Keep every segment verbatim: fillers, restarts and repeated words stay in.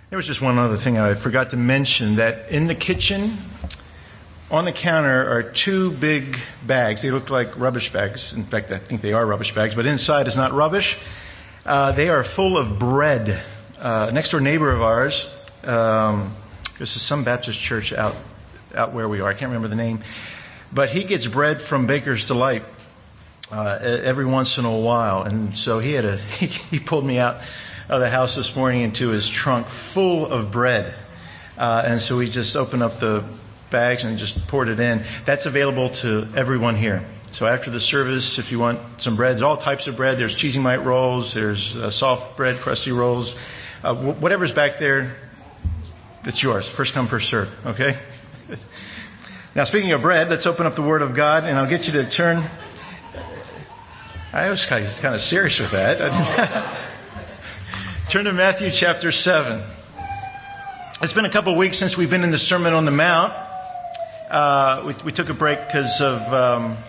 There was just one other thing I forgot to mention, that in the kitchen, on the counter are two big bags. They look like rubbish bags. In fact, I think they are rubbish bags, but inside is not rubbish. Uh, they are full of bread. Uh, next door neighbor of ours, um, this is some Baptist church out, out where we are. I can't remember the name. But he gets bread from Baker's Delight uh, every once in a while. And so he had a, he, he pulled me out of the house this morning into his trunk full of bread. Uh, and so we just opened up the bags and just poured it in. That's available to everyone here. So after the service, if you want some bread, there's all types of bread. There's cheesy mite rolls, there's uh, soft bread, crusty rolls. Uh, wh- whatever's back there, it's yours. First come, first serve. Okay? Now, speaking of bread, let's open up the Word of God, and I'll get you to turn. I was kind of, kind of serious with that. Turn to Matthew chapter seven. It's been a couple of weeks since we've been in the Sermon on the Mount. Uh, we, we took a break because of, um,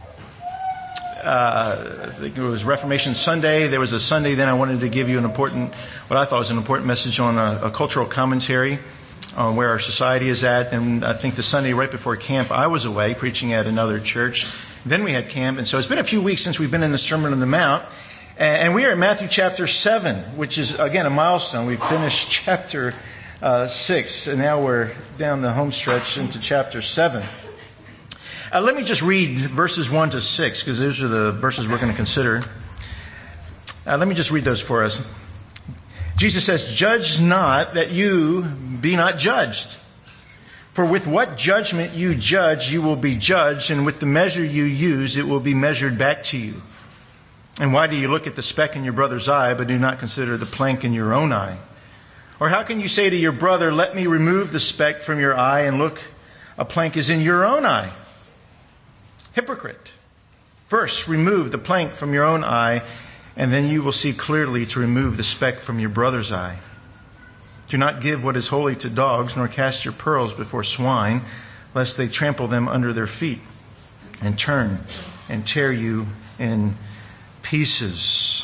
uh, I think it was Reformation Sunday. There was a Sunday then I wanted to give you an important, what I thought was an important message on a, a cultural commentary on where our society is at. And I think the Sunday right before camp, I was away preaching at another church. Then we had camp. And so it's been a few weeks since we've been in the Sermon on the Mount. And we are in Matthew chapter seven, which is, again, a milestone. We've finished chapter uh, six, and now we're down the home stretch into chapter seven. Uh, let me just read verses one to six, because those are the verses we're going to consider. Uh, let me just read those for us. Jesus says, "Judge not, that you be not judged. For with what judgment you judge, you will be judged, and with the measure you use, it will be measured back to you. And why do you look at the speck in your brother's eye, but do not consider the plank in your own eye? Or how can you say to your brother, let me remove the speck from your eye, and look, a plank is in your own eye? Hypocrite! First remove the plank from your own eye, and then you will see clearly to remove the speck from your brother's eye. Do not give what is holy to dogs, nor cast your pearls before swine, lest they trample them under their feet, and turn and tear you in pieces."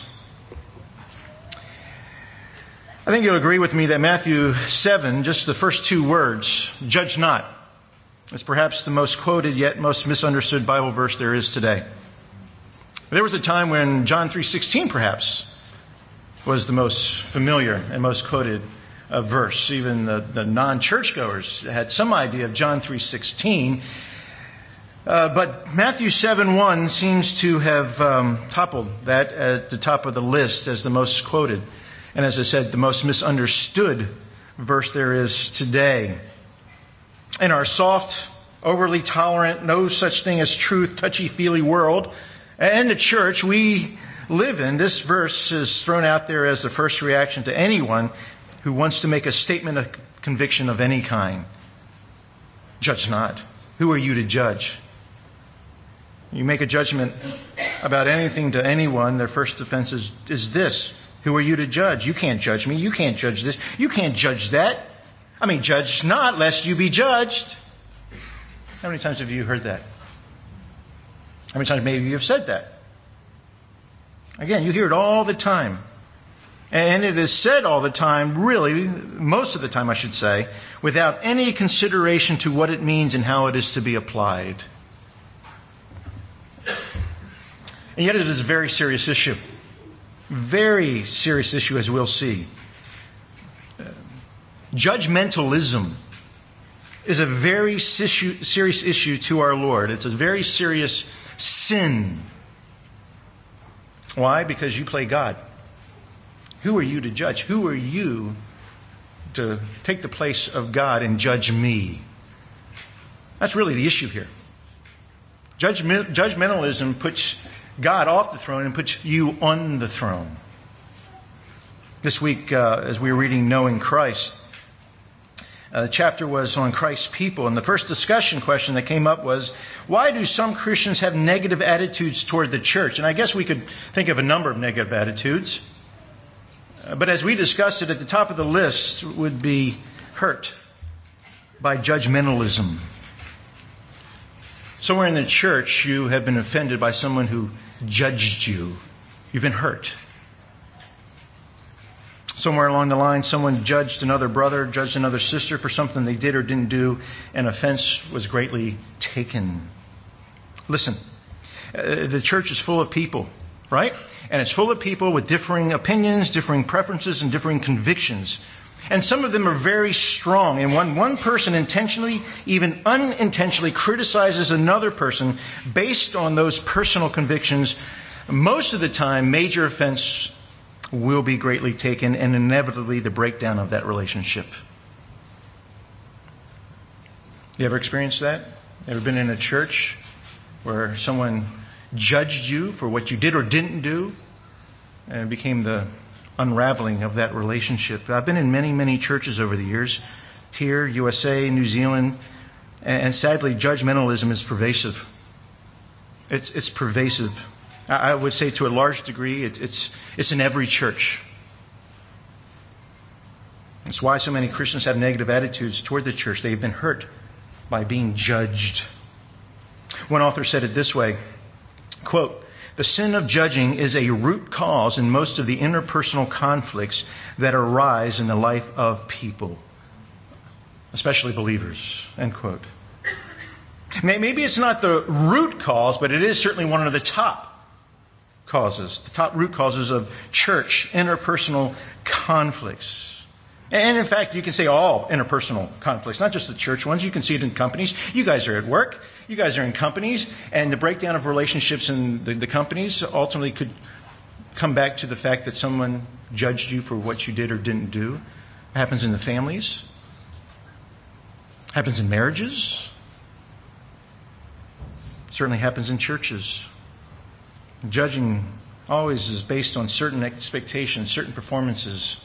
I think you'll agree with me that Matthew seven, just the first two words, "judge not," is perhaps the most quoted yet most misunderstood Bible verse there is today. There was a time when John three sixteen perhaps was the most familiar and most quoted uh, verse. Even the, the non-churchgoers had some idea of John three sixteen. Uh, but Matthew seven one seems to have um, toppled that at the top of the list as the most quoted. And as I said, the most misunderstood verse there is today. In our soft, overly tolerant, no such thing as truth, touchy-feely world, and the church we live in, this verse is thrown out there as the first reaction to anyone who wants to make a statement of conviction of any kind. Judge not. Who are you to judge? You make a judgment about anything to anyone, their first defense is, is this: who are you to judge? You can't judge me. You can't judge this. You can't judge that. I mean, judge not, lest you be judged. How many times have you heard that? How many times maybe you have said that? Again, you hear it all the time. And it is said all the time, really, most of the time I should say, without any consideration to what it means and how it is to be applied. And yet it is a very serious issue. Very serious issue, as we'll see. Uh, judgmentalism is a very situ- serious issue to our Lord. It's a very serious sin. Why? Because you play God. Who are you to judge? Who are you to take the place of God and judge me? That's really the issue here. Judgment, judgmentalism puts God off the throne and puts you on the throne. This week, uh, as we were reading Knowing Christ, uh, the chapter was on Christ's people. And the first discussion question that came up was, why do some Christians have negative attitudes toward the church? And I guess we could think of a number of negative attitudes. Uh, but as we discussed it, at the top of the list would be hurt by judgmentalism. Somewhere in the church, you have been offended by someone who judged you. You've been hurt. Somewhere along the line, someone judged another brother, judged another sister for something they did or didn't do, and offense was greatly taken. Listen, uh, the church is full of people, right? And it's full of people with differing opinions, differing preferences, and differing convictions. And some of them are very strong. And when one person intentionally, even unintentionally, criticizes another person based on those personal convictions, most of the time, major offense will be greatly taken and inevitably the breakdown of that relationship. You ever experienced that? Ever been in a church where someone judged you for what you did or didn't do, and it became the unraveling of that relationship? I've been in many, many churches over the years, here, U S A, New Zealand, and sadly, judgmentalism is pervasive. It's, it's pervasive. I would say to a large degree, it, it's, it's in every church. It's why so many Christians have negative attitudes toward the church. They've been hurt by being judged. One author said it this way, quote, "The sin of judging is a root cause in most of the interpersonal conflicts that arise in the life of people, especially believers," end quote. Maybe it's not the root cause, but it is certainly one of the top causes, the top root causes of church interpersonal conflicts. And in fact, you can say all interpersonal conflicts, not just the church ones. You can see it in companies. You guys are at work. You guys are in companies. And the breakdown of relationships in the, the companies ultimately could come back to the fact that someone judged you for what you did or didn't do. It happens in the families. It happens in marriages. It certainly happens in churches. Judging always is based on certain expectations, certain performances.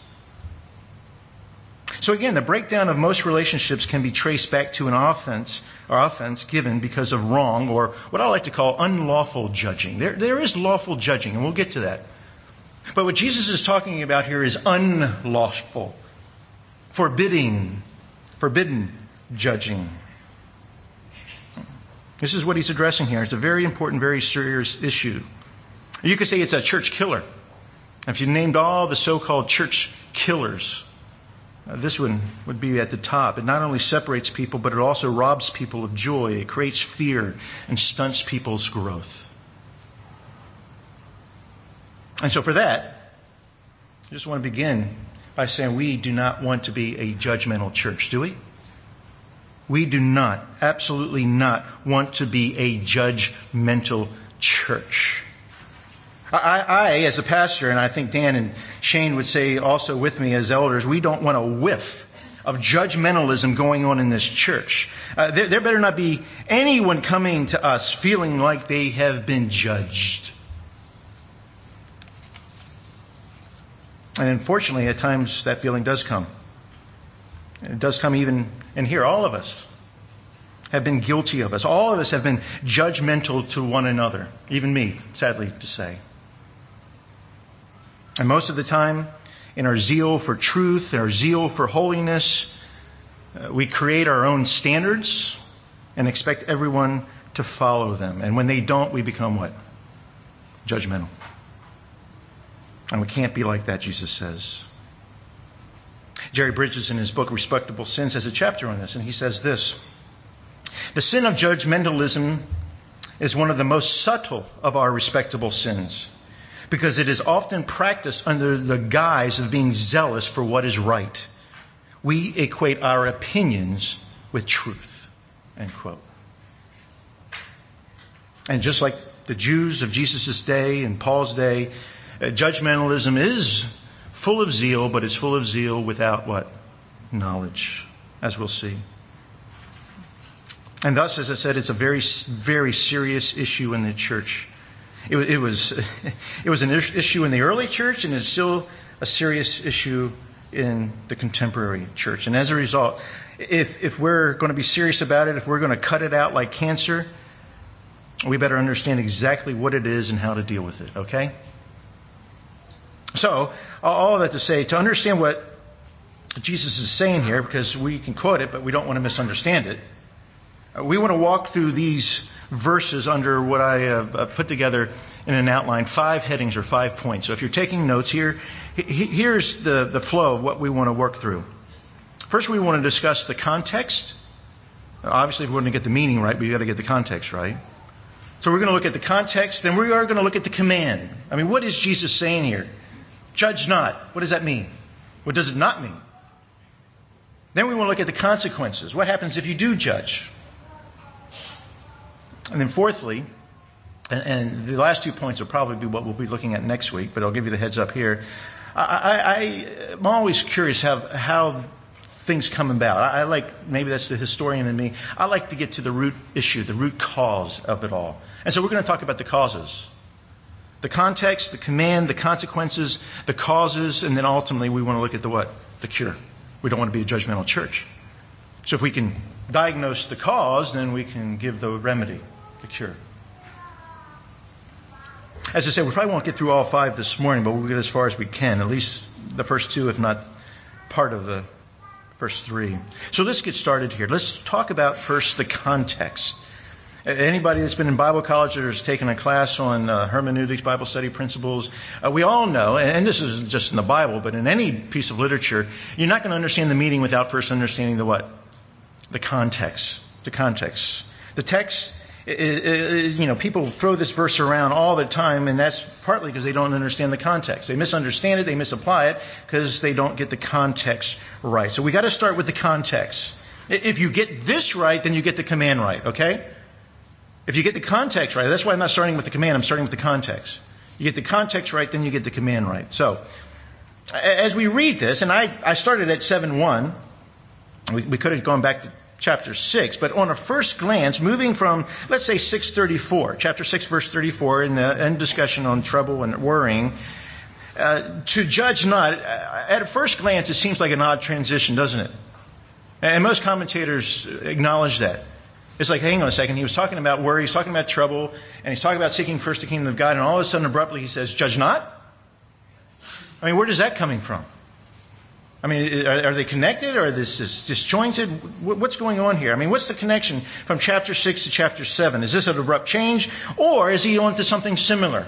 So again, the breakdown of most relationships can be traced back to an offense or offense given because of wrong, or what I like to call unlawful judging. There, there is lawful judging, and we'll get to that. But what Jesus is talking about here is unlawful, forbidding, forbidden judging. This is what he's addressing here. It's a very important, very serious issue. You could say it's a church killer. If you named all the so-called church killers, uh, this one would be at the top. It not only separates people, but it also robs people of joy. It creates fear and stunts people's growth. And so for that, I just want to begin by saying we do not want to be a judgmental church, do we? We do not, absolutely not, want to be a judgmental church. I, I, as a pastor, and I think Dan and Shane would say also with me as elders, we don't want a whiff of judgmentalism going on in this church. Uh, there, there better not be anyone coming to us feeling like they have been judged. And unfortunately, at times that feeling does come. It does come even in here. All of us have been guilty of us. All of us have been judgmental to one another. Even me, sadly to say. And most of the time, in our zeal for truth, our zeal for holiness, uh, we create our own standards and expect everyone to follow them. And when they don't, we become what? Judgmental. And we can't be like that, Jesus says. Jerry Bridges, in his book Respectable Sins, has a chapter on this, and he says this: "The sin of judgmentalism is one of the most subtle of our respectable sins, because it is often practiced under the guise of being zealous for what is right. We equate our opinions with truth." End quote. And just like the Jews of Jesus' day and Paul's day, uh, judgmentalism is full of zeal, but it's full of zeal without what? Knowledge, as we'll see. And thus, as I said, it's a very, very serious issue in the church. It, it was it was an issue in the early church, and it's still a serious issue in the contemporary church. And as a result, if if we're going to be serious about it, if we're going to cut it out like cancer, we better understand exactly what it is and how to deal with it, okay? So, all of that to say, to understand what Jesus is saying here, because we can quote it, but we don't want to misunderstand it, we want to walk through these verses under what I have put together in an outline five headings or five points. So if you're taking notes here, here's the, the flow of what we want to work through. First, we want to discuss the context. Obviously, if we want to get the meaning right, we've got to get the context right. So we're going to look at the context, then we are going to look at the command. I mean, what is Jesus saying here? Judge not. What does that mean? What does it not mean? Then we want to look at the consequences. What happens if you do judge? And then fourthly, and, and the last two points will probably be what we'll be looking at next week, but I'll give you the heads up here. I, I, I, I'm always curious how, how things come about. I, I like, maybe that's the historian in me, I like to get to the root issue, the root cause of it all. And so we're going to talk about the causes. The context, the command, the consequences, the causes, and then ultimately we want to look at the what? The cure. We don't want to be a judgmental church. So if we can diagnose the cause, then we can give the remedy, the cure. As I said, we probably won't get through all five this morning, but we'll get as far as we can, at least the first two, if not part of the first three. So let's get started here. Let's talk about first the context. Anybody that's been in Bible college or has taken a class on uh, hermeneutics, Bible study principles, uh, we all know, and this is just in the Bible, but in any piece of literature, you're not going to understand the meaning without first understanding the what? The context. The context. The text, it, it, you know, people throw this verse around all the time, and that's partly because they don't understand the context. They misunderstand it, they misapply it, because they don't get the context right. So we got to start with the context. If you get this right, then you get the command right, okay? If you get the context right, that's why I'm not starting with the command, I'm starting with the context. You get the context right, then you get the command right. So, as we read this, and I, I started at seven one, we, we could have gone back to chapter six, but on a first glance, moving from, let's say, six thirty-four, chapter six, verse thirty-four, in the end discussion on trouble and worrying, uh, to judge not, at a first glance, it seems like an odd transition, doesn't it? And most commentators acknowledge that. It's like, hang on a second, he was talking about worry, he's talking about trouble, and he's talking about seeking first the kingdom of God, and all of a sudden, abruptly, he says, judge not? I mean, where is that coming from? I mean, are, are they connected, or is this disjointed? What's going on here? I mean, what's the connection from chapter six to chapter seven? Is this an abrupt change, or is he on to something similar?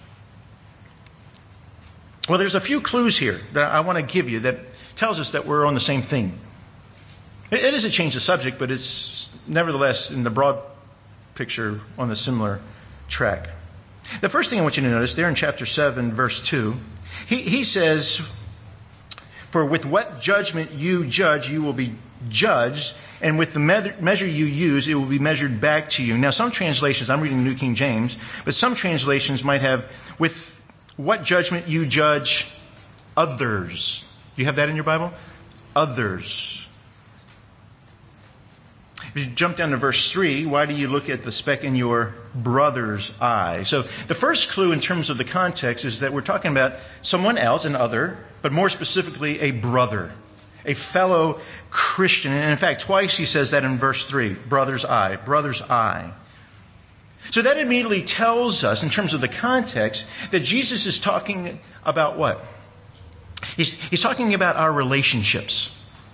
Well, there's a few clues here that I want to give you that tells us that we're on the same theme. It is a change of subject, but it's nevertheless in the broad picture on the similar track. The first thing I want you to notice there in chapter seven, verse two, he, he says, for with what judgment you judge, you will be judged, and with the me- measure you use, it will be measured back to you. Now, some translations, I'm reading the New King James, but some translations might have, with what judgment you judge others. Do you have that in your Bible? Others. If you jump down to verse three, why do you look at the speck in your brother's eye? So the first clue in terms of the context is that we're talking about someone else, an other, but more specifically a brother, a fellow Christian. And in fact, twice he says that in verse three, brother's eye, brother's eye. So that immediately tells us, in terms of the context, that Jesus is talking about what? He's, he's talking about our relationships.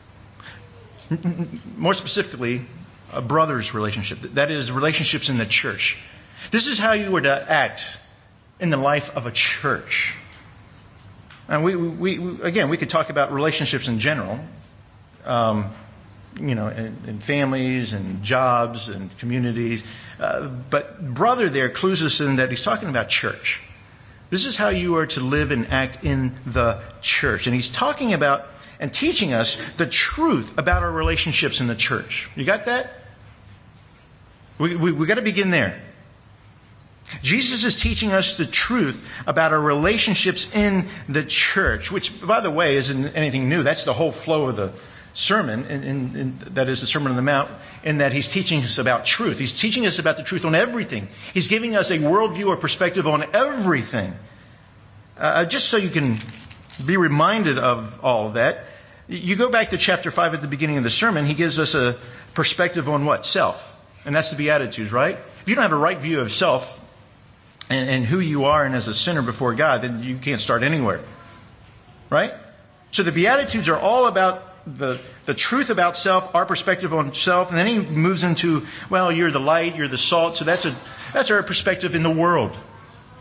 More specifically, a brother's relationship. That is, relationships in the church. This is how you were to act in the life of a church. And we, we, we again, we could talk about relationships in general, um, you know, in, in families and jobs and communities. Uh, but brother there clues us in that he's talking about church. This is how you are to live and act in the church. And he's talking about and teaching us the truth about our relationships in the church. You got that? We, we, we got to begin there. Jesus is teaching us the truth about our relationships in the church, which, by the way, isn't anything new. That's the whole flow of the sermon, in, in, in, that is the Sermon on the Mount, in that he's teaching us about truth. He's teaching us about the truth on everything. He's giving us a worldview or perspective on everything. Uh, just so you can be reminded of all of that, you go back to chapter five at the beginning of the sermon, he gives us a perspective on what? Self. And that's the Beatitudes, right? If you don't have a right view of self and, and who you are and as a sinner before God, then you can't start anywhere. Right? So the Beatitudes are all about the, the truth about self, our perspective on self, and then he moves into, well, you're the light, you're the salt, so that's a that's our perspective in the world.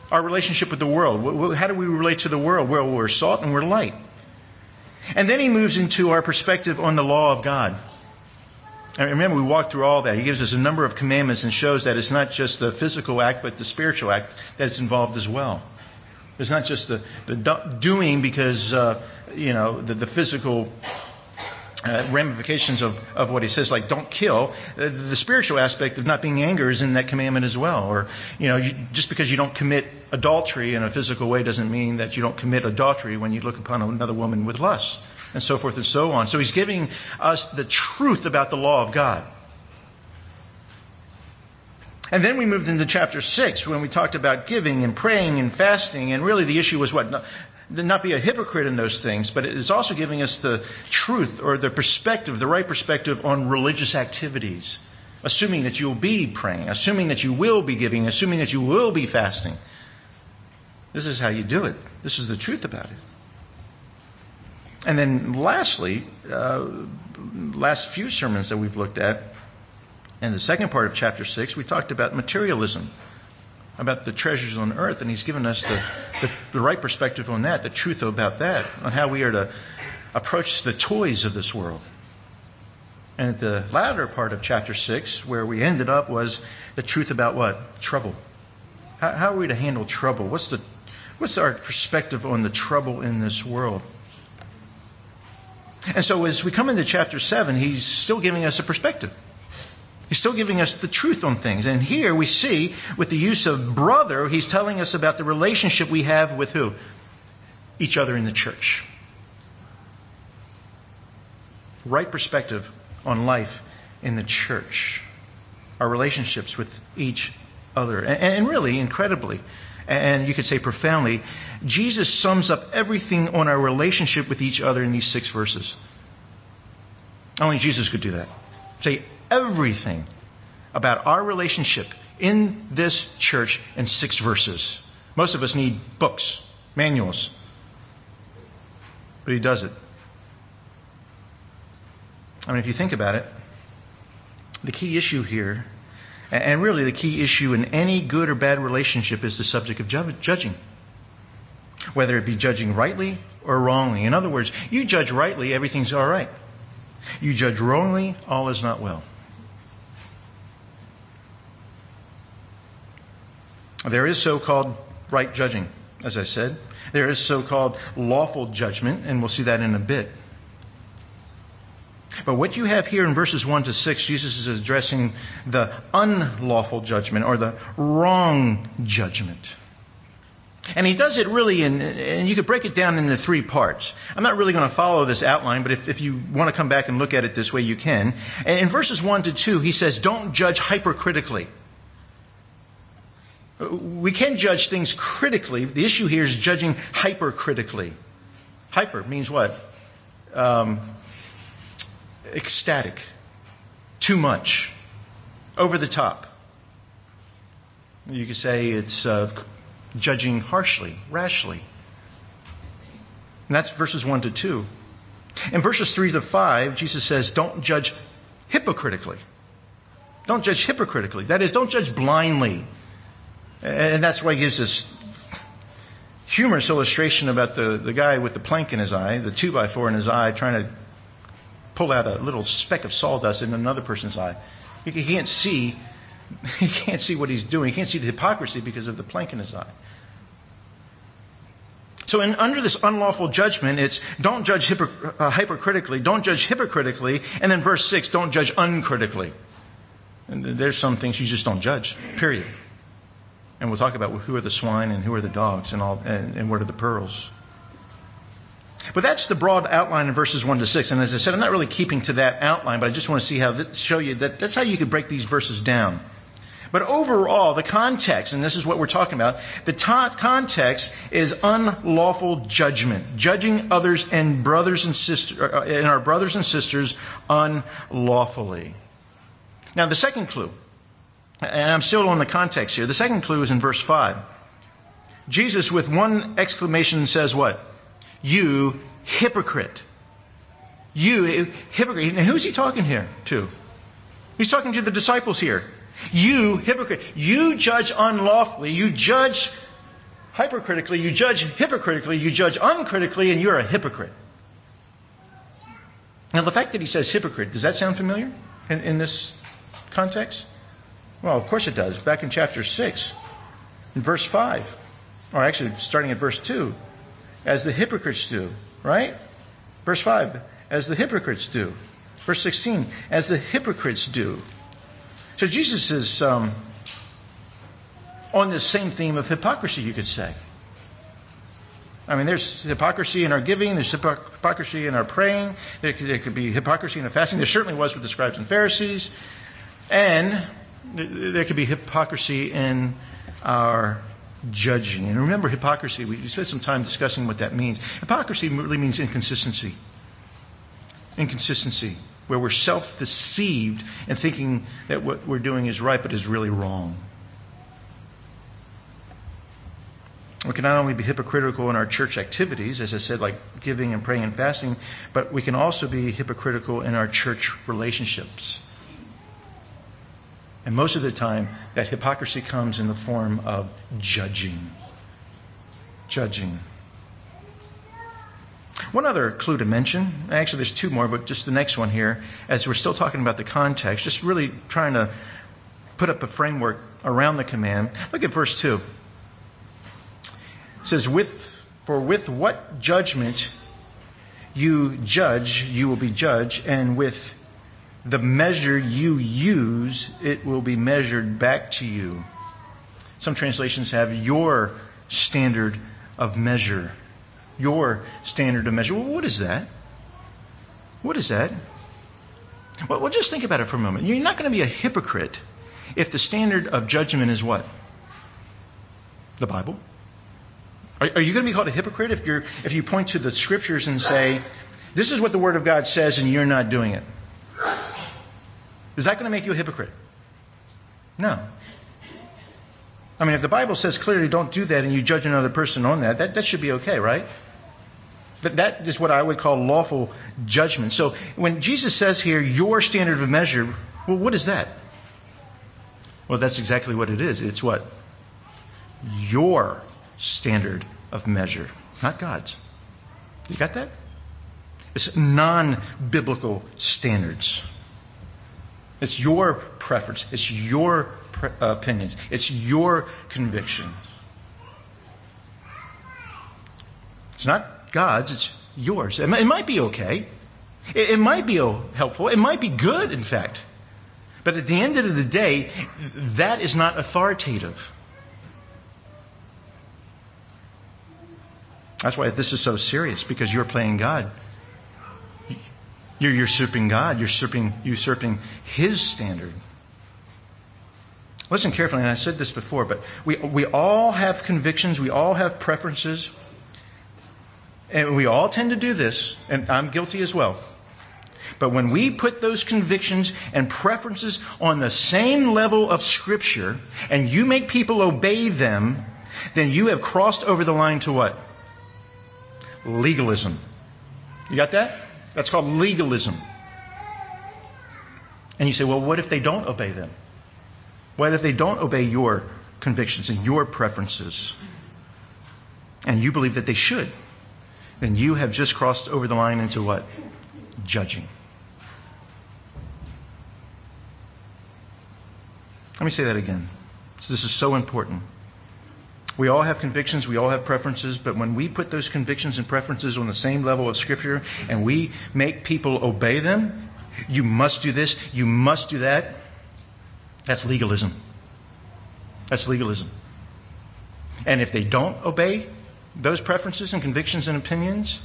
Our relationship with the world. How do we relate to the world? Well, we're salt and we're light. And then he moves into our perspective on the law of God. And remember, we walked through all that. He gives us a number of commandments and shows that it's not just the physical act, but the spiritual act that's involved as well. It's not just the, the doing because, uh, you know, the, the physical uh, ramifications of, of what he says, like don't kill. Uh, the spiritual aspect of not being angry is in that commandment as well. Or, you know, you, just because you don't commit adultery in a physical way doesn't mean that you don't commit adultery when you look upon another woman with lust, and so forth and so on. So he's giving us the truth about the law of God. And then we moved into chapter six when we talked about giving and praying and fasting. And really the issue was what? Not, not be a hypocrite in those things, but it is also giving us the truth or the perspective, the right perspective on religious activities. Assuming that you'll be praying, assuming that you will be giving, assuming that you will be fasting. This is how you do it. This is the truth about it. And then lastly, uh, last few sermons that we've looked at, in the second part of chapter six, we talked about materialism, about the treasures on earth, and he's given us the, the, the right perspective on that, the truth about that, on how we are to approach the toys of this world. And at the latter part of chapter six, where we ended up, was the truth about what? Trouble. How, how are we to handle trouble? What's the what's our perspective on the trouble in this world? And so as we come into chapter seven, he's still giving us a perspective. He's still giving us the truth on things. And here we see, with the use of brother, he's telling us about the relationship we have with who? Each other in the church. Right perspective on life in the church. Our relationships with each other. And, and really, incredibly, and you could say profoundly, Jesus sums up everything on our relationship with each other in these six verses. Only Jesus could do that. Say everything about our relationship in this church in six verses. Most of us need books, manuals. But he does it. I mean, if you think about it, the key issue here, and really the key issue in any good or bad relationship, is the subject of judging. Whether it be judging rightly or wrongly. In other words, you judge rightly, everything's all right. You judge wrongly, all is not well. There is so-called right judging, as I said. There is so-called lawful judgment, and we'll see that in a bit. But what you have here in verses one to six, Jesus is addressing the unlawful judgment or the wrong judgment. And he does it really in, and you could break it down into three parts. I'm not really going to follow this outline, but if, if you want to come back and look at it this way, you can. And in verses one to two, he says, don't judge hypercritically. We can judge things critically. The issue here is judging hypercritically. Hyper means what? Um, ecstatic. Too much. Over the top. You could say it's uh, judging harshly, rashly. And that's verses one to two. In verses three to five, Jesus says, don't judge hypocritically. Don't judge hypocritically. That is, don't judge blindly. And that's why he gives this humorous illustration about the, the guy with the plank in his eye, the two by four in his eye, trying to pull out a little speck of sawdust in another person's eye. He, he can't see, he can't see what he's doing. He can't see the hypocrisy because of the plank in his eye. So in, under this unlawful judgment, it's don't judge hypocr- uh, hypercritically, don't judge hypocritically, and then verse six, don't judge uncritically. And there's some things you just don't judge, period. And we'll talk about who are the swine and who are the dogs and all, and, and what are the pearls. But that's the broad outline in verses one to six. And as I said, I'm not really keeping to that outline, but I just want to see how that, show you that that's how you could break these verses down. But overall, the context, and this is what we're talking about, the ta- context is unlawful judgment, judging others and brothers and sisters, and our brothers and sisters unlawfully. Now, the second clue. And I'm still on the context here. The second clue is in verse five. Jesus, with one exclamation, says what? You hypocrite. You hypocrite. And who's he talking here to? He's talking to the disciples here. You hypocrite. You judge unlawfully. You judge hypercritically, you judge hypocritically, you judge uncritically, and you're a hypocrite. Now, the fact that he says hypocrite, does that sound familiar in, in this context? Well, of course it does. Back in chapter six, in verse five, or actually starting at verse two, as the hypocrites do, right? Verse five, as the hypocrites do. Verse sixteen, as the hypocrites do. So Jesus is um, on the same theme of hypocrisy, you could say. I mean, there's hypocrisy in our giving. There's hypocrisy in our praying. There could, there could be hypocrisy in our fasting. There certainly was with the scribes and Pharisees. And there could be hypocrisy in our judging. And remember, hypocrisy, we spent some time discussing what that means. Hypocrisy really means inconsistency. Inconsistency, where we're self-deceived and thinking that what we're doing is right, but is really wrong. We can not only be hypocritical in our church activities, as I said, like giving and praying and fasting, but we can also be hypocritical in our church relationships. And most of the time, that hypocrisy comes in the form of judging. Judging. One other clue to mention, actually there's two more, but just the next one here, as we're still talking about the context, just really trying to put up a framework around the command. Look at verse two. It says, "With for with what judgment you judge, you will be judged, and with the measure you use, it will be measured back to you." Some translations have your standard of measure. Your standard of measure. Well, what is that? What is that? Well, well, just think about it for a moment. You're not going to be a hypocrite if the standard of judgment is what? The Bible. Are, are you going to be called a hypocrite if you're if you point to the scriptures and say, this is what the Word of God says and you're not doing it? Is that going to make you a hypocrite? No. I mean, if the Bible says clearly don't do that and you judge another person on that, that, that should be okay, right? But that is what I would call lawful judgment. So when Jesus says here, your standard of measure, well, what is that? Well, that's exactly what it is. It's what? Your standard of measure, not God's. You got that? It's non-biblical standards. It's your preference. It's your pre- uh, opinions. It's your conviction. It's not God's. It's yours. It, it might be okay. It, it might be helpful. It might be good, in fact. But at the end of the day, that is not authoritative. That's why this is so serious, because you're playing God. You're usurping God. You're usurping, usurping His standard. Listen carefully, and I said this before, but we, we all have convictions. We all have preferences. And we all tend to do this, and I'm guilty as well. But when we put those convictions and preferences on the same level of Scripture, and you make people obey them, then you have crossed over the line to what? Legalism. You got that? That's called legalism. And you say, well, what if they don't obey them? What if they don't obey your convictions and your preferences? And you believe that they should? Then you have just crossed over the line into what? Judging. Let me say that again. This is so important. We all have convictions, we all have preferences, but when we put those convictions and preferences on the same level of Scripture and we make people obey them, you must do this, you must do that, that's legalism. That's legalism. And if they don't obey those preferences and convictions and opinions,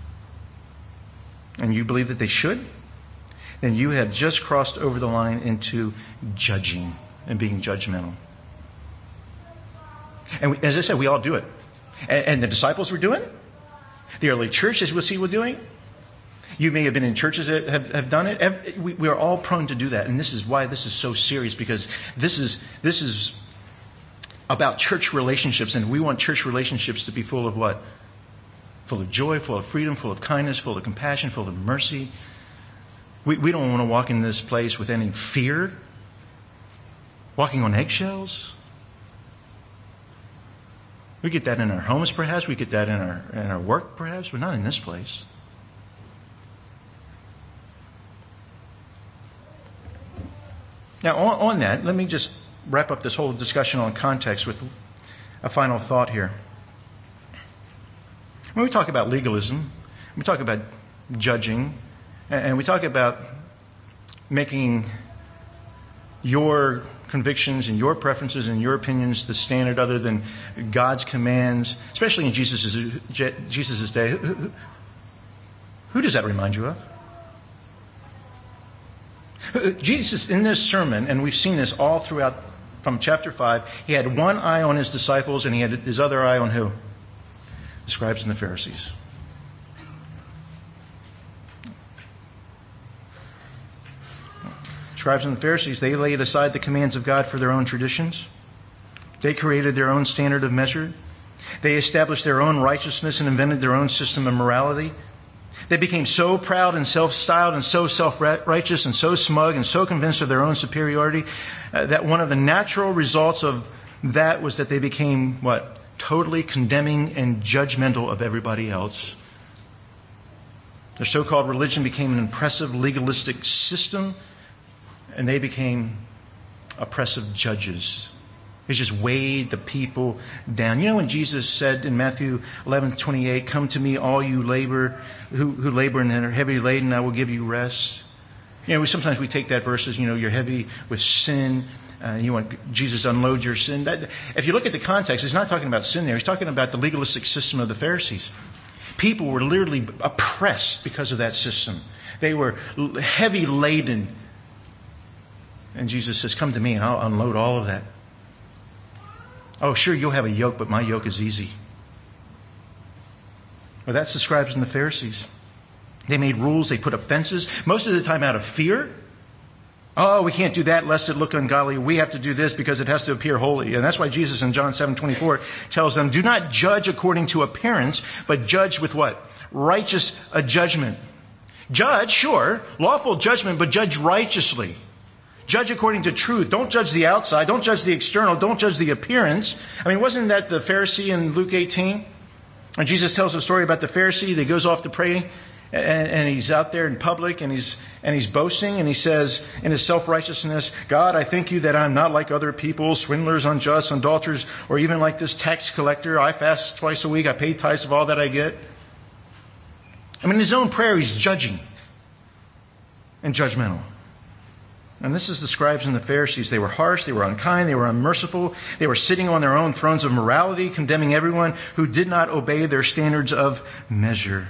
and you believe that they should, then you have just crossed over the line into judging and being judgmental. And we, as I said, we all do it. And, and the disciples were doing it. The early church, as we'll see, were doing it. You may have been in churches that have, have done it. Every, we, we are all prone to do that. And this is why this is so serious, because this is this is about church relationships. And we want church relationships to be full of what? Full of joy, full of freedom, full of kindness, full of compassion, full of mercy. We, we don't want to walk in this place with any fear, walking on eggshells. We get that in our homes, perhaps. We get that in our in our work, perhaps, but not in this place. Now, on, on that, let me just wrap up this whole discussion on context with a final thought here. When we talk about legalism, we talk about judging, and we talk about making your convictions and your preferences and your opinions the standard other than God's commands, especially in Jesus' Jesus's day. Who, who, who does that remind you of? Jesus, in this sermon, and we've seen this all throughout from chapter five, he had one eye on his disciples and he had his other eye on who? The scribes and the Pharisees. Scribes and the Pharisees, they laid aside the commands of God for their own traditions. They created their own standard of measure. They established their own righteousness and invented their own system of morality. They became so proud and self-styled and so self-righteous and so smug and so convinced of their own superiority uh, that one of the natural results of that was that they became, what? Totally condemning and judgmental of everybody else. Their so-called religion became an impressive legalistic system, and they became oppressive judges. They just weighed the people down. You know when Jesus said in Matthew eleven twenty-eight, "Come to me, all you labor who, who labor and are heavy laden, I will give you rest." You know, we, sometimes we take that verse as, you know, you're heavy with sin, and uh, you want Jesus to unload your sin. That, if you look at the context, he's not talking about sin there. He's talking about the legalistic system of the Pharisees. People were literally oppressed because of that system. They were heavy laden. And Jesus says, "Come to me and I'll unload all of that." Oh, sure, you'll have a yoke, but my yoke is easy. Well, that's the scribes and the Pharisees. They made rules, they put up fences, most of the time out of fear. Oh, we can't do that lest it look ungodly. We have to do this because it has to appear holy. And that's why Jesus in John seven twenty-four tells them, "Do not judge according to appearance, but judge with what? Righteous a judgment." Judge, sure, lawful judgment, but judge righteously. Judge according to truth. Don't judge the outside. Don't judge the external. Don't judge the appearance. I mean, wasn't that the Pharisee in Luke eighteen? And Jesus tells a story about the Pharisee that goes off to pray, and, and he's out there in public, and he's and he's boasting, and he says in his self-righteousness, "God, I thank you that I'm not like other people, swindlers, unjust, adulterers, or even like this tax collector. I fast twice a week. I pay tithes of all that I get." I mean, in his own prayer, he's judging and judgmental. And this is the scribes and the Pharisees. They were harsh, they were unkind, they were unmerciful. They were sitting on their own thrones of morality, condemning everyone who did not obey their standards of measure.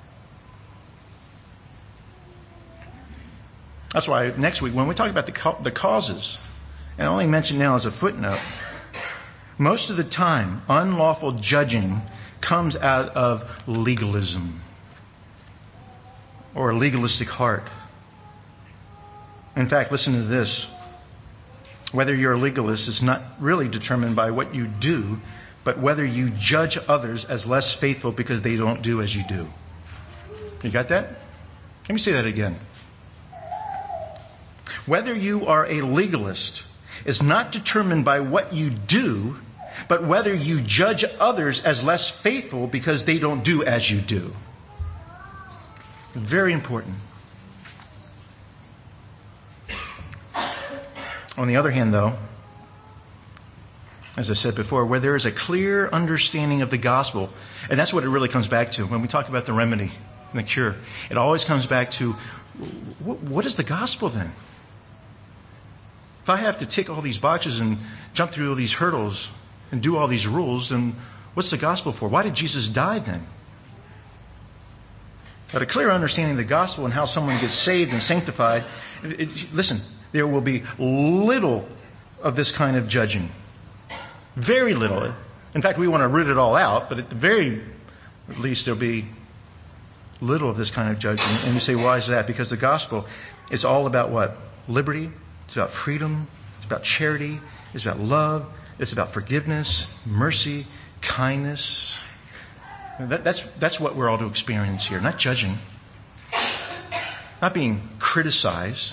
That's why next week, when we talk about the, the causes, and I only mention now as a footnote, most of the time, unlawful judging comes out of legalism or a legalistic heart. In fact, listen to this. Whether you're a legalist is not really determined by what you do, but whether you judge others as less faithful because they don't do as you do. You got that? Let me say that again. Whether you are a legalist is not determined by what you do, but whether you judge others as less faithful because they don't do as you do. Very important. On the other hand, though, as I said before, where there is a clear understanding of the gospel, and that's what it really comes back to when we talk about the remedy and the cure. It always comes back to, what is the gospel then? If I have to tick all these boxes and jump through all these hurdles and do all these rules, then what's the gospel for? Why did Jesus die then? But a clear understanding of the gospel and how someone gets saved and sanctified, it, it, listen, there will be little of this kind of judging. Very little. In fact, we want to root it all out, but at the very least there'll be little of this kind of judging. And you say, why is that? Because the gospel is all about what? Liberty. It's about freedom. It's about charity. It's about love. It's about forgiveness, mercy, kindness. That, that's, that's what we're all to experience here. Not judging. Not being criticized.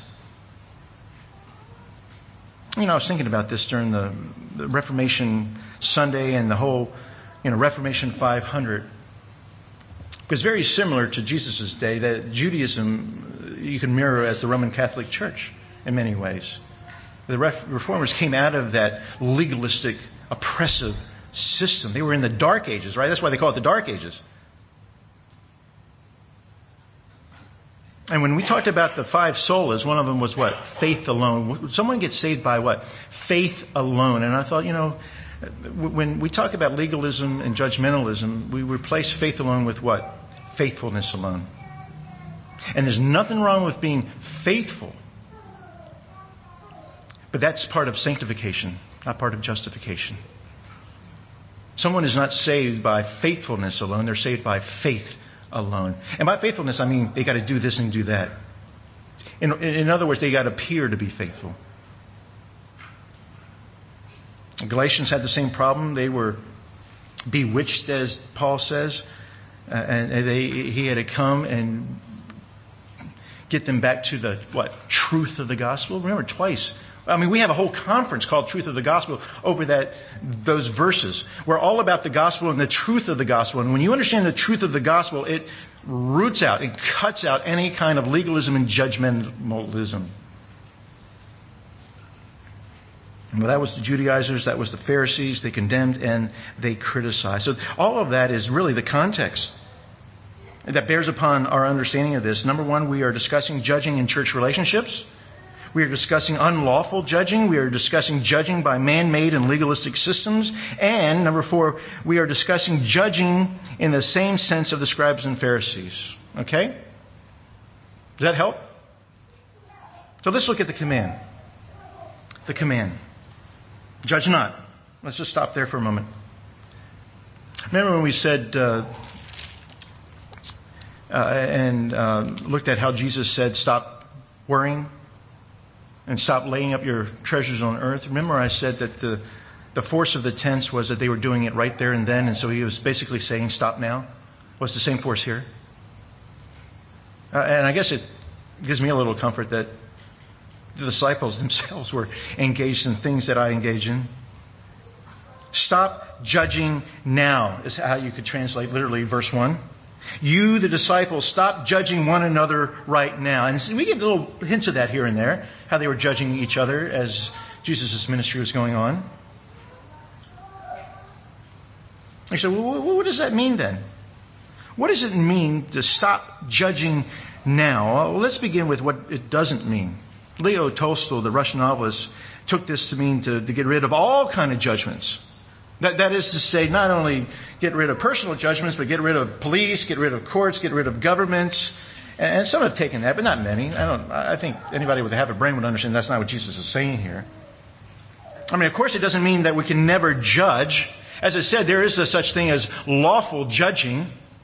You know, I was thinking about this during the, the Reformation Sunday and the whole you know, Reformation five hundred. Because very similar to Jesus' day, that Judaism you can mirror as the Roman Catholic Church in many ways. The Reformers came out of that legalistic, oppressive system. They were in the Dark Ages, right? That's why they call it the Dark Ages. And when we talked about the five solas, one of them was what? Faith alone. Someone gets saved by what? Faith alone. And I thought, you know, when we talk about legalism and judgmentalism, we replace faith alone with what? Faithfulness alone. And there's nothing wrong with being faithful. But that's part of sanctification, not part of justification. Someone is not saved by faithfulness alone. They're saved by faith alone. And by faithfulness, I mean they got to do this and do that. In, in other words, they got to appear to be faithful. Galatians had the same problem. They were bewitched, as Paul says. Uh, and they, he had to come and get them back to the, what, truth of the gospel. Remember, twice. I mean, we have a whole conference called Truth of the Gospel over that, those verses. We're all about the gospel and the truth of the gospel. And when you understand the truth of the gospel, it roots out, it cuts out any kind of legalism and judgmentalism. Well, that was the Judaizers, that was the Pharisees. They condemned and they criticized. So all of that is really the context that bears upon our understanding of this. Number one, we are discussing judging in church relationships. We are discussing unlawful judging. We are discussing judging by man-made and legalistic systems. And number four, we are discussing judging in the same sense of the scribes and Pharisees. Okay? Does that help? So let's look at the command. The command. Judge not. Let's just stop there for a moment. Remember when we said uh, uh, and uh, looked at how Jesus said, stop worrying and stop laying up your treasures on earth? Remember I said that the, the force of the tense was that they were doing it right there and then, and so he was basically saying, stop now. Well, it's the same force here. Uh, and I guess it gives me a little comfort that the disciples themselves were engaged in things that I engage in. Stop judging now is how you could translate literally verse one. You, the disciples, stop judging one another right now. And we get little hints of that here and there, how they were judging each other as Jesus' ministry was going on. You say, well, what does that mean then? What does it mean to stop judging now? Well, let's begin with what it doesn't mean. Leo Tolstoy, the Russian novelist, took this to mean to, to get rid of all kind of judgments. That, that is to say, not only get rid of personal judgments, but get rid of police, get rid of courts, get rid of governments. And, and some have taken that, but not many. I don't. I think anybody with a half a brain would understand that's not what Jesus is saying here. I mean, of course, it doesn't mean that we can never judge. As I said, there is a such thing as lawful judging.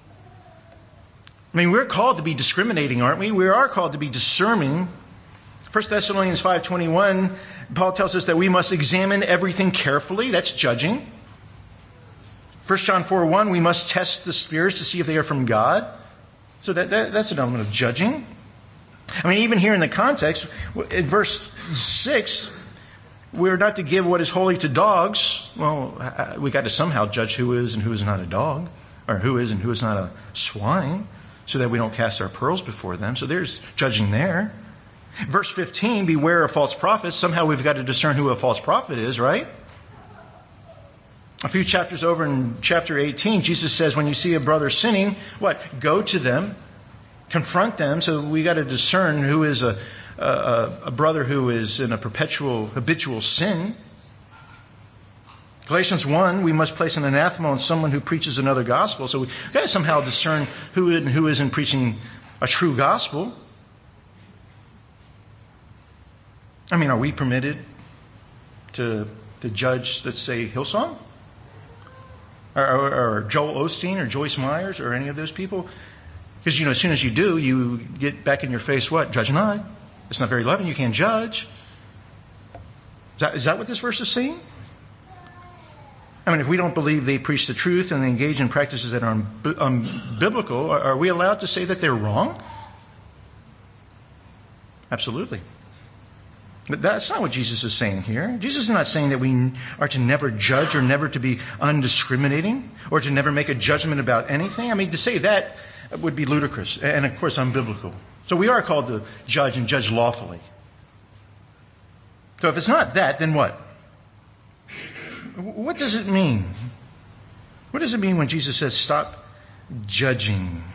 I mean, we're called to be discriminating, aren't we? We are called to be discerning. First Thessalonians five twenty-one, Paul tells us that we must examine everything carefully. That's judging. First John four one, we must test the spirits to see if they are from God. So that, that that's an element of judging. I mean, even here in the context, in verse six, we're not to give what is holy to dogs. Well, we got to somehow judge who is and who is not a dog, or who is and who is not a swine, so that we don't cast our pearls before them. So there's judging there. Verse fifteen, beware of false prophets. Somehow we've got to discern who a false prophet is, right? A few chapters over in chapter eighteen, Jesus says when you see a brother sinning, what? Go to them, confront them. So we got to discern who is a, a, a brother who is in a perpetual, habitual sin. Galatians one, we must place an anathema on someone who preaches another gospel. So we've got to somehow discern who and who isn't preaching a true gospel. I mean, are we permitted to to judge, let's say, Hillsong? Or, or, or Joel Osteen or Joyce Myers or any of those people? Because, you know, as soon as you do, you get back in your face what? Judge not. It's not very loving. You can't judge. Is that, is that what this verse is saying? I mean, if we don't believe they preach the truth and they engage in practices that are unbiblical, are, are we allowed to say that they're wrong? Absolutely. But that's not what Jesus is saying here. Jesus is not saying that we are to never judge or never to be undiscriminating or to never make a judgment about anything. I mean, to say that would be ludicrous and, of course, unbiblical. So we are called to judge and judge lawfully. So if it's not that, then what? What does it mean? What does it mean when Jesus says, stop judging?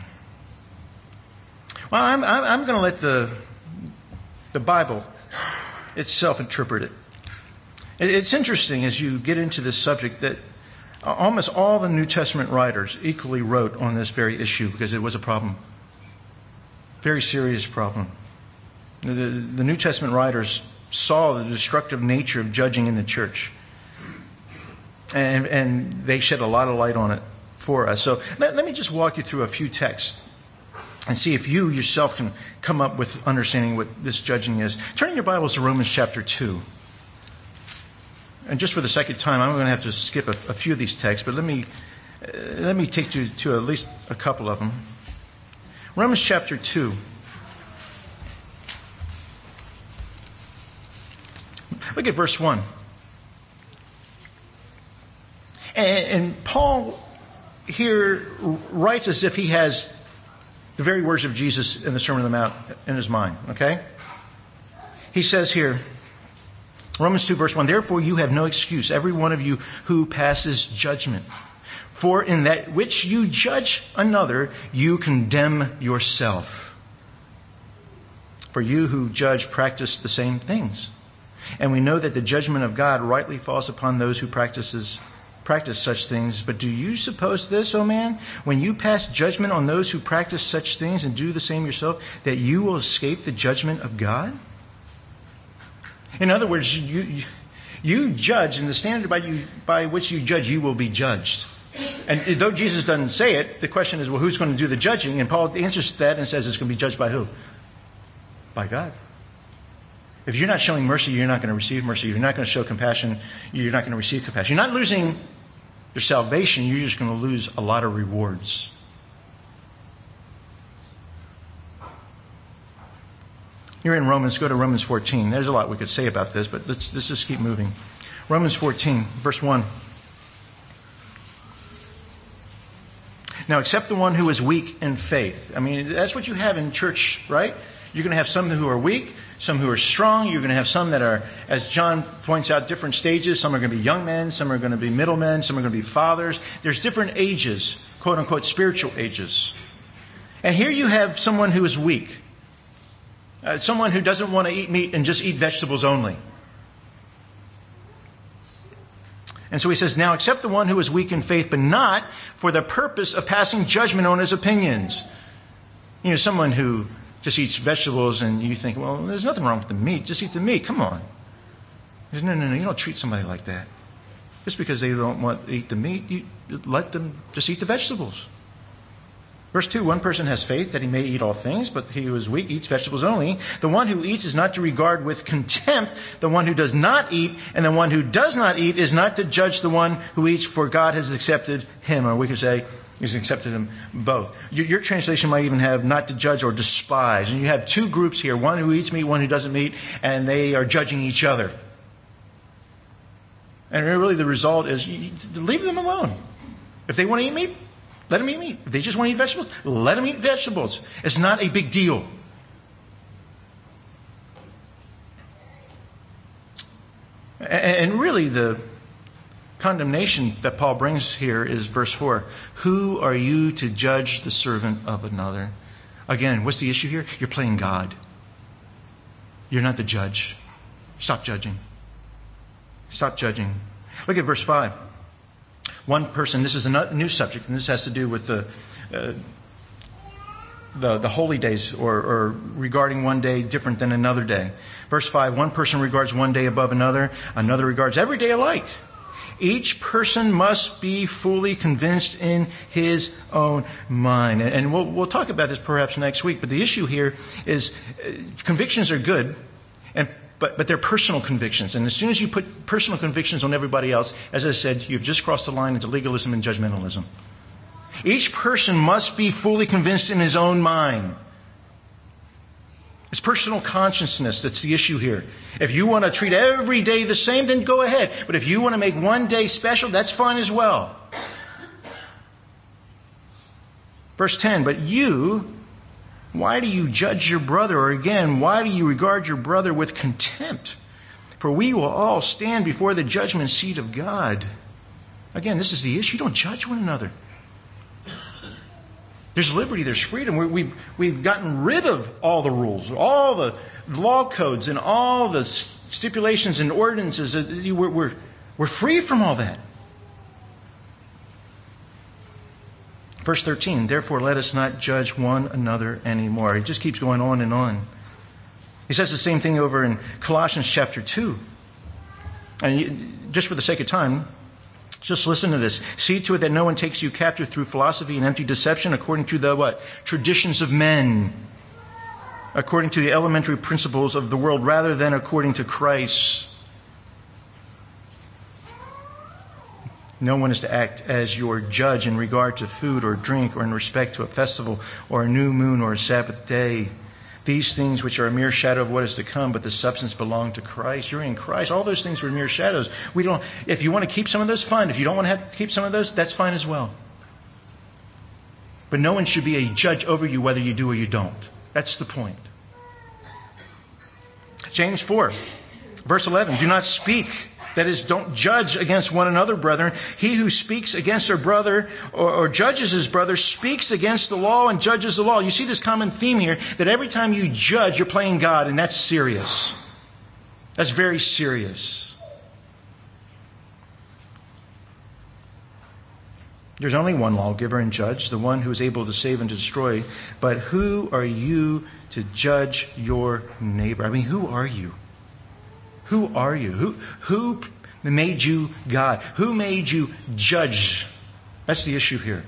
Well, I'm, I'm, I'm going to let the, the Bible itself interpret it. It's interesting as you get into this subject that almost all the New Testament writers equally wrote on this very issue because it was a problem. Very serious problem. The, the New Testament writers saw the destructive nature of judging in the church. And, and they shed a lot of light on it for us. So let, let me just walk you through a few texts and see if you yourself can come up with understanding what this judging is. Turn your Bibles to Romans chapter two. And just for the second time, I'm going to have to skip a, a few of these texts, but let me uh, let me take you to at least a couple of them. Romans chapter two. Look at verse one. And, and Paul here writes as if he has the very words of Jesus in the Sermon on the Mount in his mind, okay? He says here, Romans two verse one, therefore you have no excuse, every one of you who passes judgment. For in that which you judge another, you condemn yourself. For you who judge practice the same things. And we know that the judgment of God rightly falls upon those who practices practice such things. But do you suppose this, O man, when you pass judgment on those who practice such things and do the same yourself, that you will escape the judgment of God? In other words, you you, you judge, and the standard by you by which you judge, you will be judged. And though Jesus doesn't say it, the question is, well, who's going to do the judging? And Paul answers that and says it's going to be judged by who? By God. If you're not showing mercy, you're not going to receive mercy. If you're not going to show compassion, you're not going to receive compassion. You're not losing your salvation, you're just going to lose a lot of rewards. You're in Romans, go to Romans fourteen. There's a lot we could say about this, but let's, let's just keep moving. Romans fourteen, verse one. Now, except the one who is weak in faith. I mean, that's what you have in church, right? You're going to have some who are weak, some who are strong. You're going to have some that are, as John points out, different stages. Some are going to be young men. Some are going to be middle men. Some are going to be fathers. There's different ages, quote unquote, spiritual ages. And here you have someone who is weak. Uh, someone who doesn't want to eat meat and just eat vegetables only. And so he says, now accept the one who is weak in faith, but not for the purpose of passing judgment on his opinions. You know, someone who just eats vegetables and you think, well, there's nothing wrong with the meat. Just eat the meat. Come on. Says, no, no, no. You don't treat somebody like that. Just because they don't want to eat the meat, you let them just eat the vegetables. Verse two, one person has faith that he may eat all things, but he who is weak eats vegetables only. The one who eats is not to regard with contempt the one who does not eat, and the one who does not eat is not to judge the one who eats, for God has accepted him. Or we could say, he's accepted them both. Your, your translation might even have not to judge or despise. And you have two groups here, one who eats meat, one who doesn't eat, and they are judging each other. And really the result is, you, leave them alone. If they want to eat meat, let them eat meat. If they just want to eat vegetables, let them eat vegetables. It's not a big deal. And really the condemnation that Paul brings here is verse four. Who are you to judge the servant of another? Again, what's the issue here? You're playing God. You're not the judge. Stop judging. Stop judging. Look at verse five. One person, this is a new subject, and this has to do with the uh, the, the holy days, or, or regarding one day different than another day. Verse five, one person regards one day above another, another regards every day alike. Each person must be fully convinced in his own mind. And we'll, we'll talk about this perhaps next week, but the issue here is uh, convictions are good, and But, but they're personal convictions. And as soon as you put personal convictions on everybody else, as I said, you've just crossed the line into legalism and judgmentalism. Each person must be fully convinced in his own mind. It's personal consciousness that's the issue here. If you want to treat every day the same, then go ahead. But if you want to make one day special, that's fine as well. Verse ten, but you, why do you judge your brother? Or again, why do you regard your brother with contempt? For we will all stand before the judgment seat of God. Again, this is the issue. Don't judge one another. There's liberty, there's freedom. We, we've, we've gotten rid of all the rules, all the law codes, and all the stipulations and ordinances. We're, we're, we're free from all that. Verse thirteen, therefore let us not judge one another anymore. It just keeps going on and on. He says the same thing over in Colossians chapter two. And just for the sake of time, just listen to this. See to it that no one takes you captive through philosophy and empty deception according to the what? Traditions of men. According to the elementary principles of the world rather than according to Christ. No one is to act as your judge in regard to food or drink or in respect to a festival or a new moon or a Sabbath day. These things which are a mere shadow of what is to come, but the substance belong to Christ. You're in Christ. All those things were mere shadows. We don't. If you want to keep some of those, fine. If you don't want to have, keep some of those, that's fine as well. But no one should be a judge over you whether you do or you don't. That's the point. James four, verse eleven. Do not speak. That is, don't judge against one another, brethren. He who speaks against a brother or, or judges his brother speaks against the law and judges the law. You see this common theme here, that every time you judge, you're playing God, and that's serious. That's very serious. There's only one lawgiver and judge, the one who is able to save and to destroy. But who are you to judge your neighbor? I mean, who are you? Who are you? Who, who made you God? Who made you judge? That's the issue here.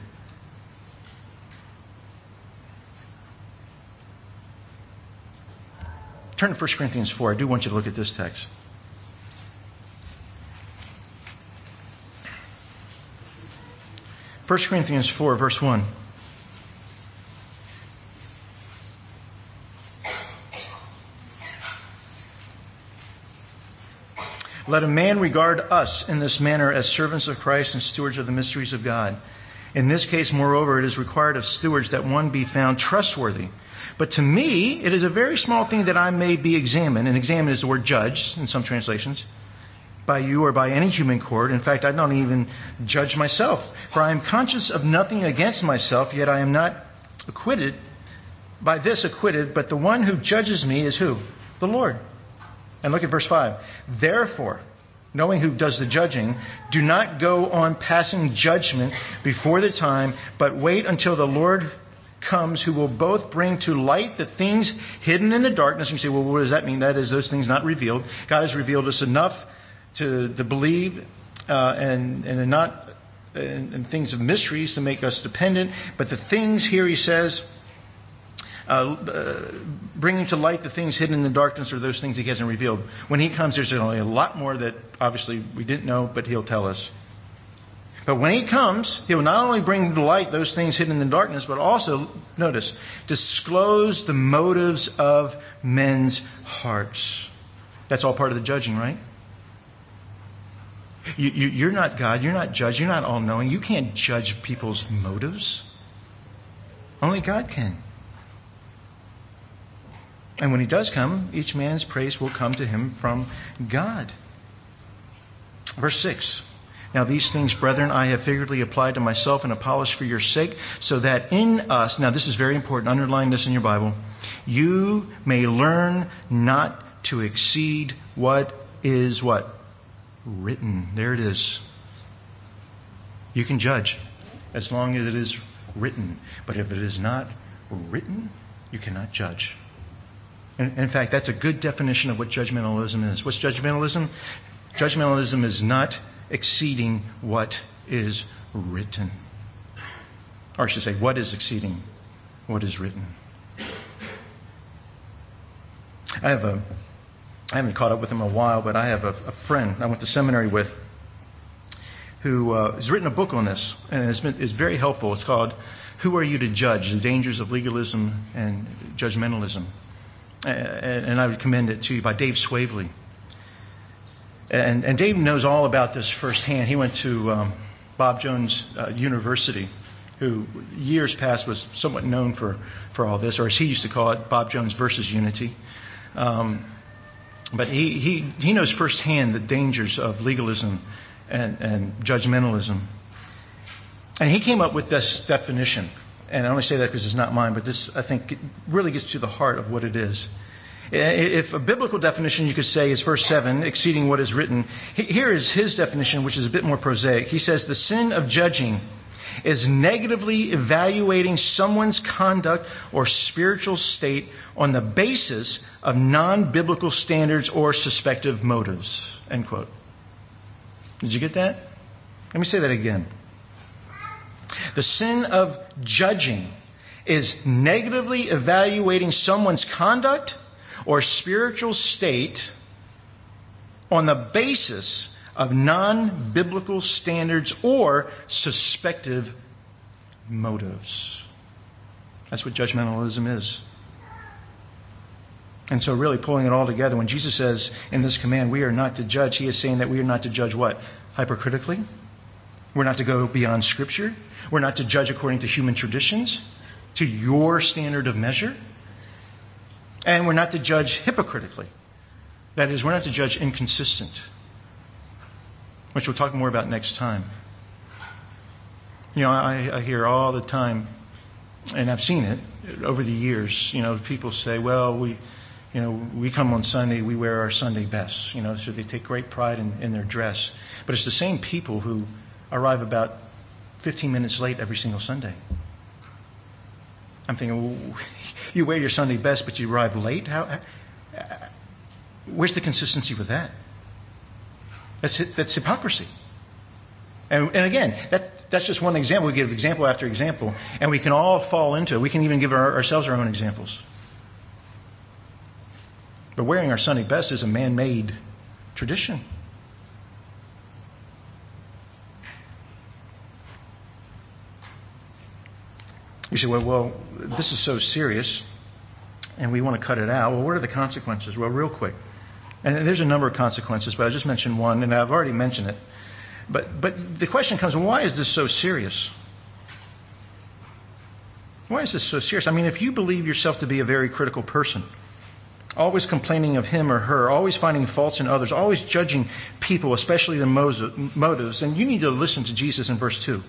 Turn to First Corinthians four. I do want you to look at this text. First Corinthians four, verse one. Let a man regard us in this manner as servants of Christ and stewards of the mysteries of God. In this case, moreover, it is required of stewards that one be found trustworthy. But to me, it is a very small thing that I may be examined. And examined is the word judge in some translations. By you or by any human court. In fact, I don't even judge myself. For I am conscious of nothing against myself, yet I am not acquitted. By this acquitted, but the one who judges me is who? The Lord. And look at verse five. Therefore, knowing who does the judging, do not go on passing judgment before the time, but wait until the Lord comes, who will both bring to light the things hidden in the darkness. And you say, well, what does that mean? That is, those things not revealed. God has revealed us enough to, to believe uh, and, and not in, in things of mysteries to make us dependent. But the things here, he says, Uh, uh, bringing to light the things hidden in the darkness, or those things he hasn't revealed. When he comes, there's only a lot more that obviously we didn't know, but he'll tell us. But when he comes, he'll not only bring to light those things hidden in the darkness, but also, notice, disclose the motives of men's hearts. That's all part of the judging, right? You, you, you're not God. You're not judge. You're not all-knowing. You can't judge people's motives. Only God can. And when he does come, each man's praise will come to him from God. Verse six. Now these things, brethren, I have figuratively applied to myself and Apollos for your sake, so that in us, now this is very important, underline this in your Bible, you may learn not to exceed what is what? Written. There it is. You can judge as long as it is written. But if it is not written, you cannot judge. In fact, that's a good definition of what judgmentalism is. What's judgmentalism? Judgmentalism is not exceeding what is written. Or I should say, what is exceeding what is written. I have a, I haven't caught up with him in a while, but I have a, a friend I went to seminary with who uh, has written a book on this, and it's, been, it's very helpful. It's called Who Are You to Judge? The Dangers of Legalism and Judgmentalism. and I would commend it to you, by Dave Swavely. And, and Dave knows all about this firsthand. He went to um, Bob Jones uh, University, who years past was somewhat known for, for all this, or as he used to call it, Bob Jones versus Unity. Um, but he, he, he knows firsthand the dangers of legalism and, and judgmentalism. And he came up with this definition. And I only say that because it's not mine, but this, I think, really gets to the heart of what it is. If a biblical definition, you could say, is verse seven, exceeding what is written. Here is his definition, which is a bit more prosaic. He says, the sin of judging is negatively evaluating someone's conduct or spiritual state on the basis of non-biblical standards or suspective motives. End quote. Did you get that? Let me say that again. The sin of judging is negatively evaluating someone's conduct or spiritual state on the basis of non-biblical standards or suspective motives. That's what judgmentalism is. And so really pulling it all together, when Jesus says in this command, we are not to judge, he is saying that we are not to judge what? Hypercritically? We're not to go beyond Scripture? We're not to judge according to human traditions, to your standard of measure? And we're not to judge hypocritically. That is, we're not to judge inconsistent, which we'll talk more about next time. You know, I, I hear all the time, and I've seen it over the years, you know, people say, well, we, you know, we come on Sunday, we wear our Sunday best, you know, so they take great pride in, in their dress. But it's the same people who arrive about fifteen minutes late every single Sunday. I'm thinking, well, you wear your Sunday best, but you arrive late? How, how, where's the consistency with that? That's that's hypocrisy. And, and again, that, that's just one example. We give example after example, and we can all fall into it. We can even give our, ourselves our own examples. But wearing our Sunday best is a man-made tradition. You say, well, well, this is so serious, and we want to cut it out. Well, what are the consequences? Well, real quick. And there's a number of consequences, but I just mentioned one, and I've already mentioned it. But but the question comes, why is this so serious? Why is this so serious? I mean, if you believe yourself to be a very critical person, always complaining of him or her, always finding faults in others, always judging people, especially their motives, then you need to listen to Jesus in verse two.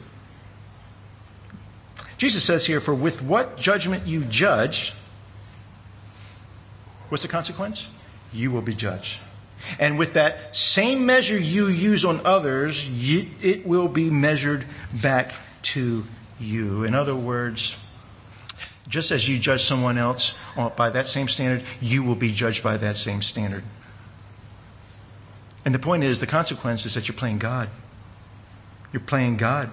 Jesus says here, for with what judgment you judge, what's the consequence? You will be judged. And with that same measure you use on others, you, it will be measured back to you. In other words, just as you judge someone else by that same standard, you will be judged by that same standard. And the point is, the consequence is that you're playing God. You're playing God.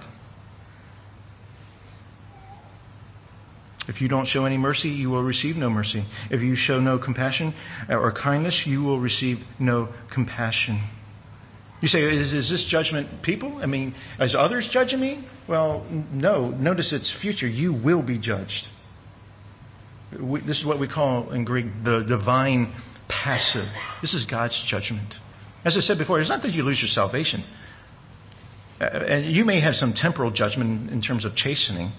If you don't show any mercy, you will receive no mercy. If you show no compassion or kindness, you will receive no compassion. You say, is, is this judgment people? I mean, is others judging me? Well, no. Notice it's future. You will be judged. We, this is what we call in Greek the divine passive. This is God's judgment. As I said before, it's not that you lose your salvation. Uh, and you may have some temporal judgment in terms of chastening.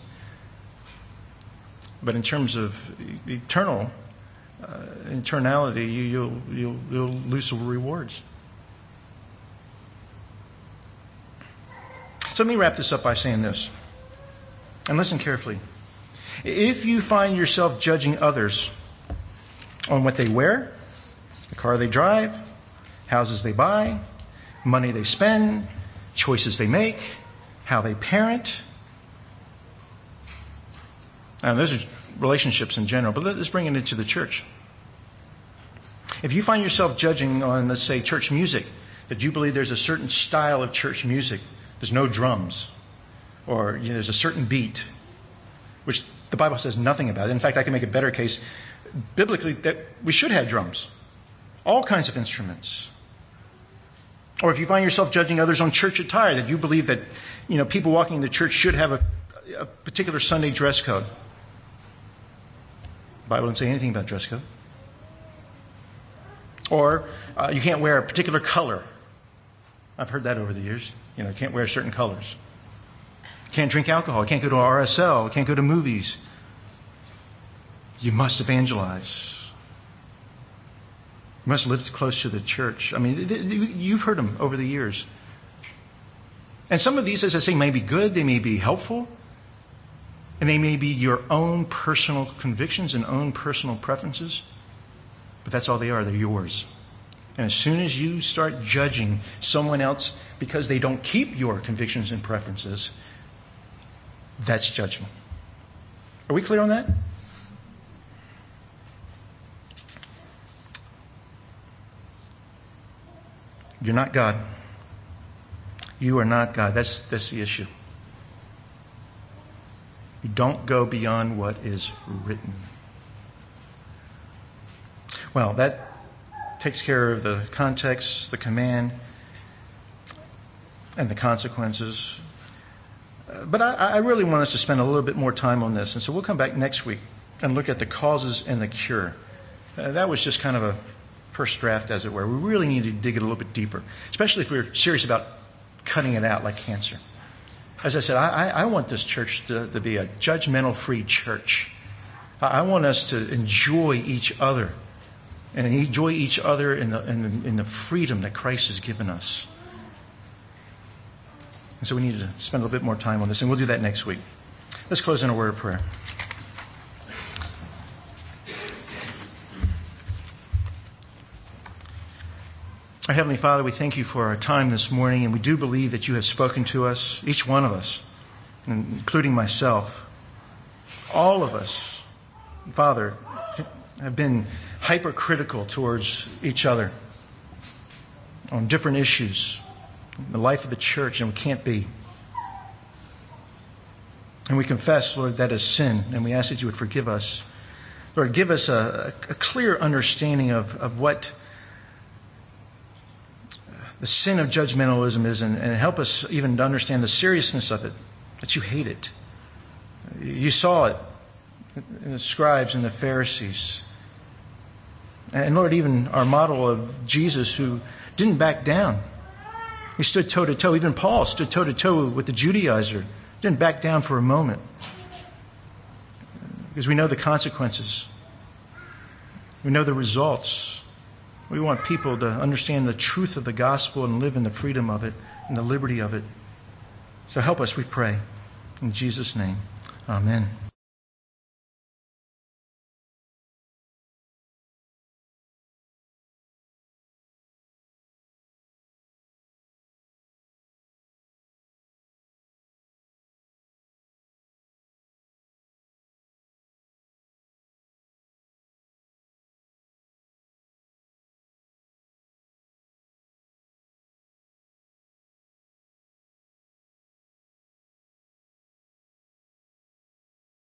But in terms of eternal, uh, eternality, you, you'll, you'll, you'll lose some rewards. So let me wrap this up by saying this. And listen carefully. If you find yourself judging others on what they wear, the car they drive, houses they buy, money they spend, choices they make, how they parent, now, those are relationships in general, but let's bring it into the church. If you find yourself judging on, let's say, church music, that you believe there's a certain style of church music, there's no drums, or you know, there's a certain beat, which the Bible says nothing about. In fact, I can make a better case biblically that we should have drums, all kinds of instruments. Or if you find yourself judging others on church attire, that you believe that you know people walking in the church should have a, a particular Sunday dress code. The Bible doesn't say anything about dress code. Or uh, you can't wear a particular color. I've heard that over the years. You know, you can't wear certain colors. You can't drink alcohol. You can't go to R S L. You can't go to movies. You must evangelize. You must live close to the church. I mean, you've heard them over the years. And some of these, as I say, may be good. They may be helpful. And they may be your own personal convictions and own personal preferences. But that's all they are. They're yours. And as soon as you start judging someone else because they don't keep your convictions and preferences, that's judgment. Are we clear on that? You're not God. You are not God. That's, that's the issue. You don't go beyond what is written. Well, that takes care of the context, the command, and the consequences. Uh, but I, I really want us to spend a little bit more time on this. And so we'll come back next week and look at the causes and the cure. Uh, that was just kind of a first draft, as it were. We really need to dig it a little bit deeper, especially if we're serious about cutting it out like cancer. As I said, I, I want this church to, to be a judgmental-free church. I want us to enjoy each other and enjoy each other in the, in the, in the freedom that Christ has given us. And so we need to spend a little bit more time on this, and we'll do that next week. Let's close in a word of prayer. Our Heavenly Father, we thank you for our time this morning, and we do believe that you have spoken to us, each one of us, including myself. All of us, Father, have been hypercritical towards each other on different issues, in the life of the church, and we can't be. And we confess, Lord, that is sin, and we ask that you would forgive us. Lord, give us a, a clear understanding of, of what the sin of judgmentalism is, and, and help us even to understand the seriousness of it, that you hate it. You saw it in the scribes and the Pharisees. And Lord, even our model of Jesus, who didn't back down. He stood toe to toe. Even Paul stood toe to toe with the Judaizer. Didn't back down for a moment. Because we know the consequences. We know the results. We want people to understand the truth of the gospel and live in the freedom of it and the liberty of it. So help us, we pray. In Jesus' name, amen.